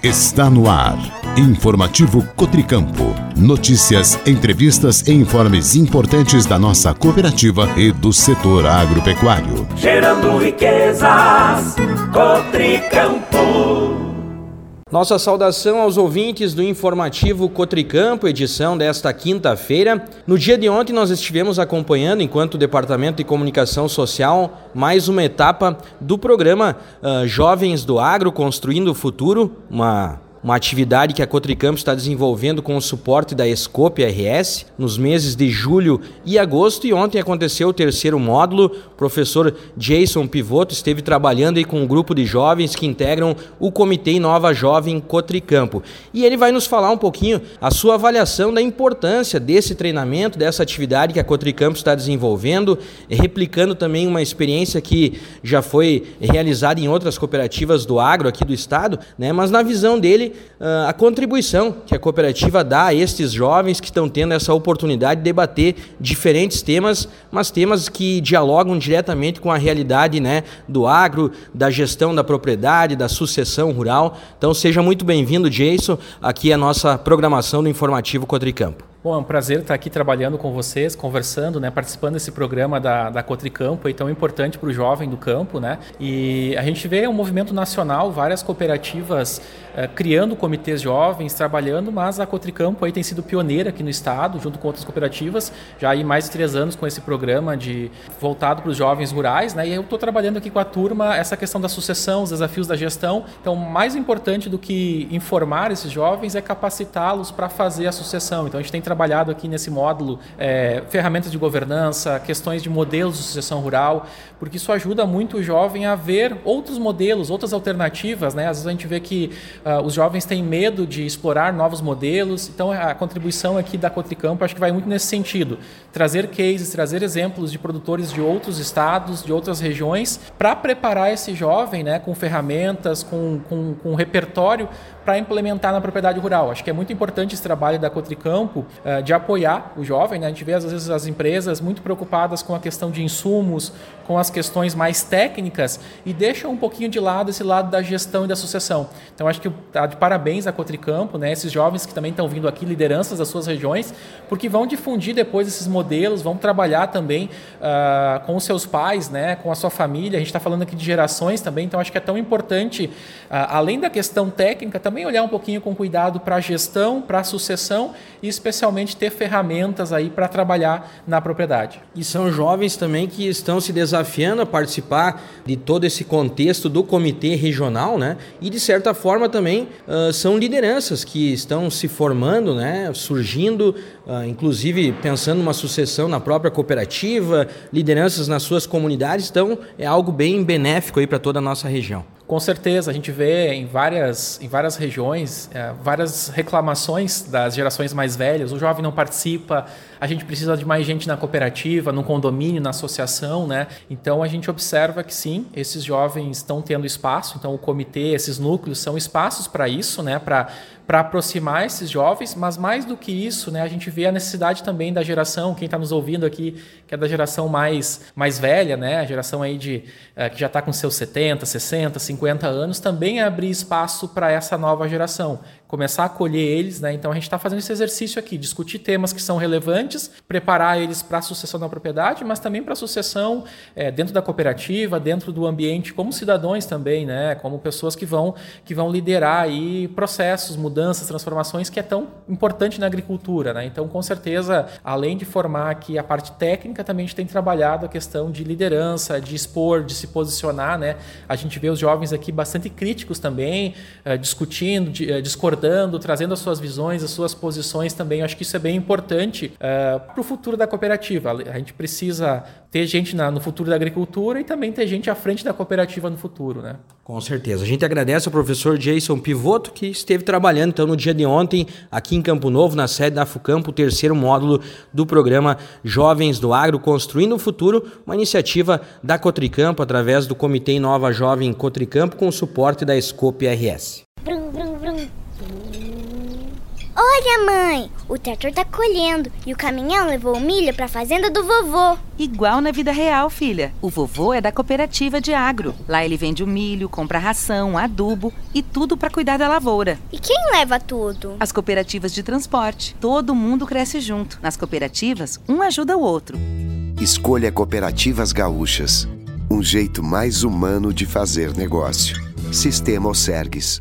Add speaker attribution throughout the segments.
Speaker 1: Está no ar. Informativo Cotricampo. Notícias, entrevistas e informes importantes da nossa cooperativa e do setor agropecuário.
Speaker 2: Gerando riquezas, Cotricampo.
Speaker 3: Nossa saudação aos ouvintes do Informativo Cotricampo, edição desta quinta-feira. No dia de ontem nós estivemos acompanhando, enquanto Departamento de Comunicação Social, mais uma etapa do programa Jovens do Agro Construindo o Futuro, uma atividade que a Cotricampo está desenvolvendo com o suporte da Escope RS nos meses de julho e agosto, e ontem aconteceu o terceiro módulo. O professor Jason Pivoto esteve trabalhando aí com um grupo de jovens que integram o Comitê Nova Jovem Cotricampo, e ele vai nos falar um pouquinho a sua avaliação da importância desse treinamento, dessa atividade que a Cotricampo está desenvolvendo, replicando também uma experiência que já foi realizada em outras cooperativas do agro aqui do estado, né? Mas na visão dele, a contribuição que a cooperativa dá a estes jovens que estão tendo essa oportunidade de debater diferentes temas, mas temas que dialogam diretamente com a realidade, né, do agro, da gestão da propriedade, da sucessão rural. Então seja muito bem-vindo, Jason, aqui à nossa programação do Informativo Cotricampo.
Speaker 4: Bom, é um prazer estar aqui trabalhando com vocês, conversando, né, participando desse programa da Cotricampo, aí tão importante para o jovem do campo, né? E a gente vê um movimento nacional, várias cooperativas criando comitês jovens, trabalhando, mas a Cotricampo aí tem sido pioneira aqui no estado, junto com outras cooperativas, já há mais de 3 anos com esse programa voltado para os jovens rurais, né? E eu estou trabalhando aqui com a turma essa questão da sucessão, os desafios da gestão. Então, mais importante do que informar esses jovens é capacitá-los para fazer a sucessão. Então, a gente tem trabalhado aqui nesse módulo ferramentas de governança, questões de modelos de sucessão rural, porque isso ajuda muito o jovem a ver outros modelos, outras alternativas, né? Às vezes a gente vê que os jovens têm medo de explorar novos modelos, então a contribuição aqui da Cotricampo acho que vai muito nesse sentido, trazer cases, trazer exemplos de produtores de outros estados, de outras regiões, para preparar esse jovem, né, com ferramentas, com repertório para implementar na propriedade rural. Acho que é muito importante esse trabalho da Cotricampo de apoiar o jovem, né? A gente vê às vezes as empresas muito preocupadas com a questão de insumos, com as questões mais técnicas, e deixam um pouquinho de lado esse lado da gestão e da sucessão. Então acho que está de parabéns a Cotricampo, né? Esses jovens que também estão vindo aqui, lideranças das suas regiões, porque vão difundir depois esses modelos, vão trabalhar também com os seus pais, né? Com a sua família. A gente está falando aqui de gerações também, então acho que é tão importante, além da questão técnica, também olhar um pouquinho com cuidado para a gestão, para a sucessão e especialmente ter ferramentas aí para trabalhar na propriedade.
Speaker 3: E são jovens também que estão se desafiando a participar de todo esse contexto do comitê regional, né? E de certa forma também são lideranças que estão se formando, né? Surgindo, inclusive pensando numa sucessão na própria cooperativa, lideranças nas suas comunidades. Então é algo bem benéfico aí para toda a nossa região.
Speaker 4: Com certeza, a gente vê em várias regiões, várias reclamações das gerações mais velhas. O jovem não participa, a gente precisa de mais gente na cooperativa, no condomínio, na associação, né? Então a gente observa que sim, esses jovens estão tendo espaço. Então o comitê, esses núcleos são espaços para isso, né? Para aproximar esses jovens, mas mais do que isso, né, a gente vê a necessidade também da geração, quem está nos ouvindo aqui, que é da geração mais velha, né, a geração aí que já está com seus 70, 60, 50 anos, também abrir espaço para essa nova geração, começar a acolher eles, né? Então a gente está fazendo esse exercício aqui, discutir temas que são relevantes, preparar eles para a sucessão da propriedade, mas também para a sucessão dentro da cooperativa, dentro do ambiente, como cidadãos também, né? Como pessoas que vão liderar aí processos, mudanças, transformações, que é tão importante na agricultura, né? Então, com certeza, além de formar aqui a parte técnica, também a gente tem trabalhado a questão de liderança, de expor, de se posicionar, né? A gente vê os jovens aqui bastante críticos também, discutindo, discordando, trazendo as suas visões, as suas posições também. Eu acho que isso é bem importante para o futuro da cooperativa. A gente precisa ter gente no futuro da agricultura e também ter gente à frente da cooperativa no futuro, né?
Speaker 3: Com certeza. A gente agradece ao professor Jason Pivoto, que esteve trabalhando então no dia de ontem aqui em Campo Novo, na sede da FUCAMPO, o terceiro módulo do programa Jovens do Agro Construindo o Futuro, uma iniciativa da Cotricampo através do Comitê Nova Jovem Cotricampo com o suporte da Escope RS.
Speaker 5: Olha, mãe, o trator tá colhendo e o caminhão levou o milho pra fazenda do vovô.
Speaker 6: Igual na vida real, filha. O vovô é da cooperativa de agro. Lá ele vende o milho, compra ração, adubo e tudo pra cuidar da lavoura.
Speaker 5: E quem leva tudo?
Speaker 6: As cooperativas de transporte. Todo mundo cresce junto. Nas cooperativas, um ajuda o outro.
Speaker 7: Escolha Cooperativas Gaúchas. Um jeito mais humano de fazer negócio. Sistema Osergues.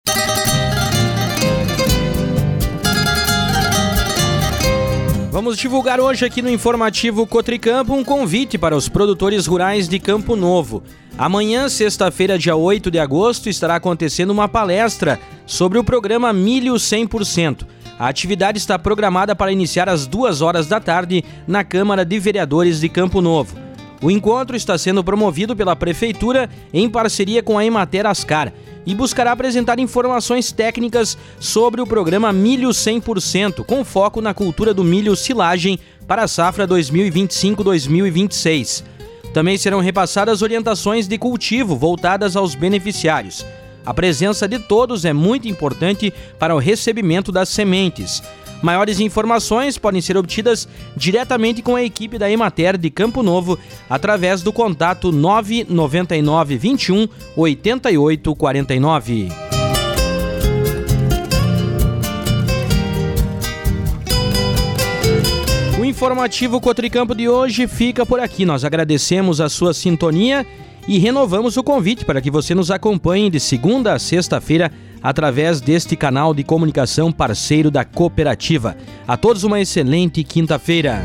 Speaker 3: Vamos divulgar hoje aqui no Informativo Cotricampo um convite para os produtores rurais de Campo Novo. Amanhã, sexta-feira, dia 8 de agosto, estará acontecendo uma palestra sobre o programa Milho 100%. A atividade está programada para iniciar às 2 horas da tarde na Câmara de Vereadores de Campo Novo. O encontro está sendo promovido pela Prefeitura em parceria com a Emater Ascar e buscará apresentar informações técnicas sobre o programa Milho 100%, com foco na cultura do milho silagem para a safra 2025-2026. Também serão repassadas orientações de cultivo voltadas aos beneficiários. A presença de todos é muito importante para o recebimento das sementes. Maiores informações podem ser obtidas diretamente com a equipe da Emater de Campo Novo através do contato 999 21 88 49. O Informativo Cotricampo de hoje fica por aqui. Nós agradecemos a sua sintonia e renovamos o convite para que você nos acompanhe de segunda a sexta-feira através deste canal de comunicação parceiro da cooperativa. A todos uma excelente quinta-feira.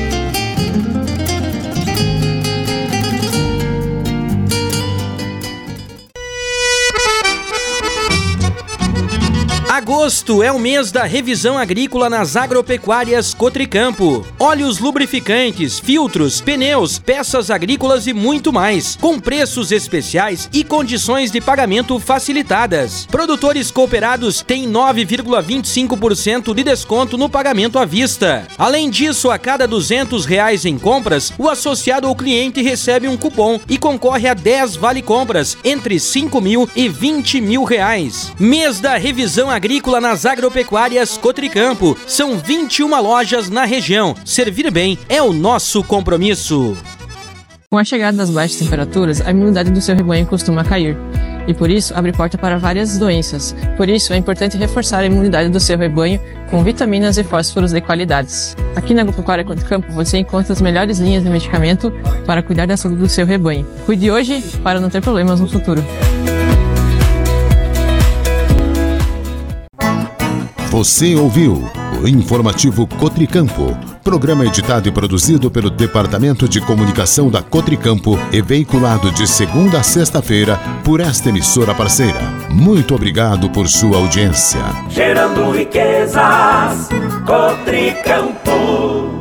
Speaker 3: Agosto é o mês da revisão agrícola nas agropecuárias Cotricampo. Óleos lubrificantes, filtros, pneus, peças agrícolas e muito mais, com preços especiais e condições de pagamento facilitadas. Produtores cooperados têm 9,25% de desconto no pagamento à vista. Além disso, a cada R$200 em compras, o associado ou cliente recebe um cupom e concorre a 10 vale-compras entre R$5.000 e R$20.000. Mês da revisão agrícola nas agropecuárias Cotricampo. São 21 lojas na região. Servir bem é o nosso compromisso.
Speaker 8: Com a chegada das baixas temperaturas, a imunidade do seu rebanho costuma cair. E por isso, abre porta para várias doenças. Por isso, é importante reforçar a imunidade do seu rebanho com vitaminas e fósforos de qualidades. Aqui na Agropecuária Cotricampo, você encontra as melhores linhas de medicamento para cuidar da saúde do seu rebanho. Cuide hoje para não ter problemas no futuro.
Speaker 1: Você ouviu o Informativo Cotricampo, programa editado e produzido pelo Departamento de Comunicação da Cotricampo e veiculado de segunda a sexta-feira por esta emissora parceira. Muito obrigado por sua audiência.
Speaker 2: Gerando riquezas, Cotricampo.